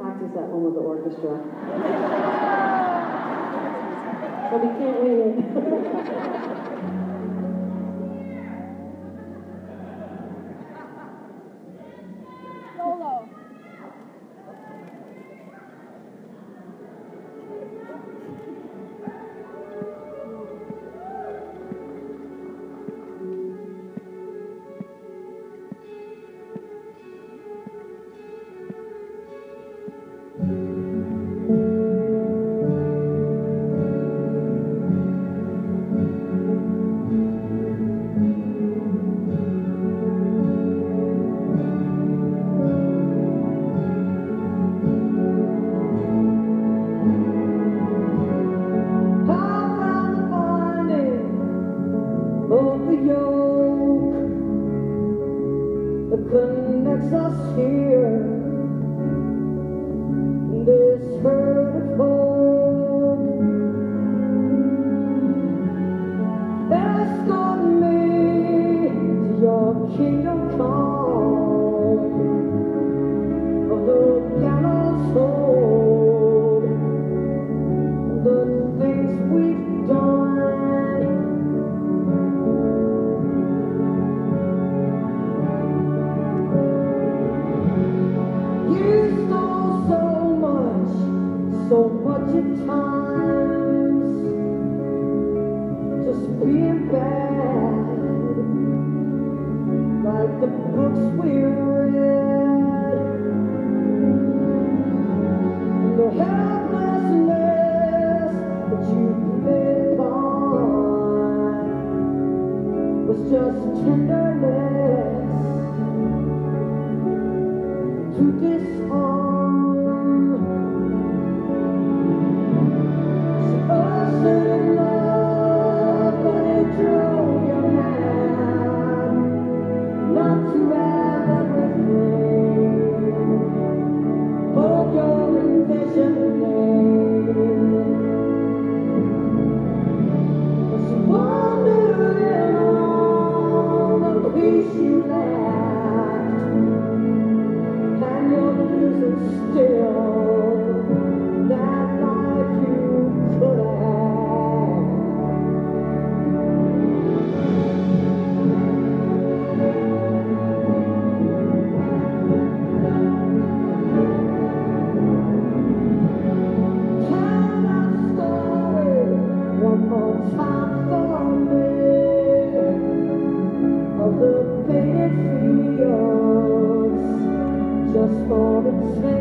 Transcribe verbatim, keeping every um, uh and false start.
practice that one with the orchestra. But we can't win it. Solo. That connects us here in this herd of hope. Escort me to your kingdom come of the gallows hold, the things we've done. So much at times, just being bad, like the books we read, and the helplessness that you played upon was just tenderness to disarm. Just for the